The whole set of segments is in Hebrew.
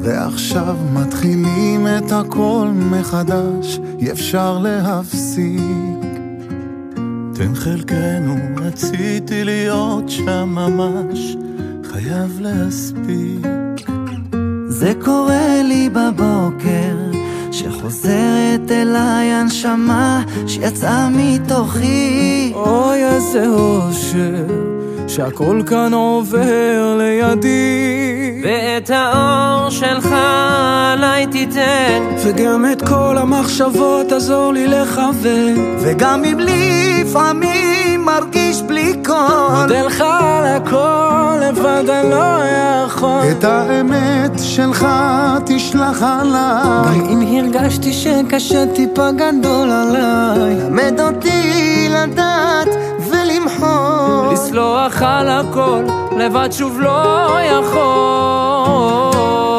ועכשיו מתחילים את הכל מחדש, אי אפשר להפסיק. תן חלקנו, רציתי להיות שם ממש, חייב להספיק. זה קורה לי בבוקר, שחוזרת אליי הנשמה שיצאה מתוכי. אוי איזה אושר, שהכל כאן עובר לידי, ואת האור שלך עליי תיתן, וגם את כל המחשבות עזור לי לכוון, וגם אם לפעמים מרגיש בלי קול, מודה לך על הכל, לבד אני לא יכול. את האמת שלך תשלח עליי, גם אם הרגשתי שקשה טיפה גדול עליי, למד אותי לדעת ולמחול, לסלוח על הכל, לבד שוב לא יכול.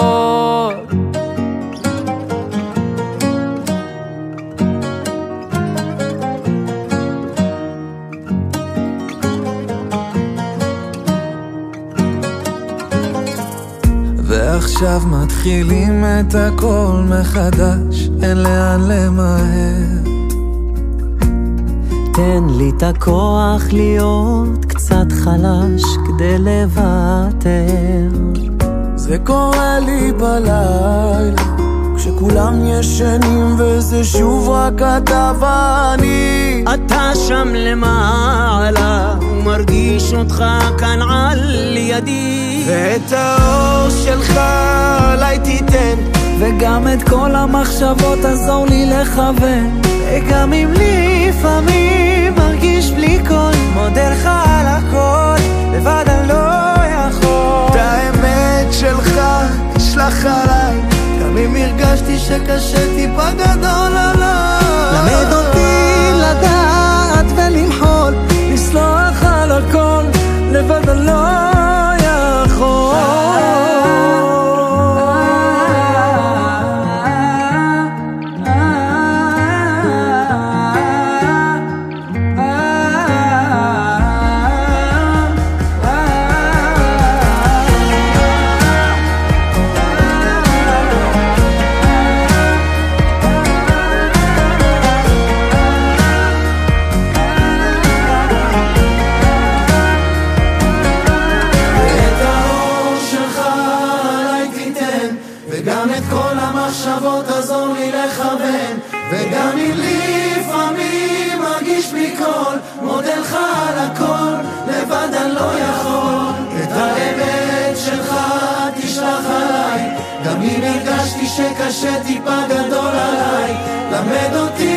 ועכשיו מתחילים את הכל מחדש, אין לאן למהר. תן לי את הכוח להיות קצת חלש כדי לוותר. זה קורה לי בלילה, כשכולם ישנים וזה שוב רק אתה ואני. אתה שם למעלה ומרגיש אותך כאן על ידי, ואת האור שלך עליי תיתן, וגם את כל המחשבות עזור לי לכוון, וגם אם לפעמים מרגיש בלי קול, מודה לך על הכל, לבד אני לא יכול. את האמת שלך תשלח עליי, גם אם הרגשתי שקשה טיפה גדול עליי, למד אותי לדעת ולמחול, לסלוח על הכל, לבד אני לא יכול. וגם את כל המחשבות עזור לי לכוון, וגם אם לפעמים מרגיש בלי קול, מודה לך על הכל, לבד אני לא יכול. את האמת שלך תשלח עליי, גם אם הרגשתי שקשה טיפה גדול עליי, למד אותי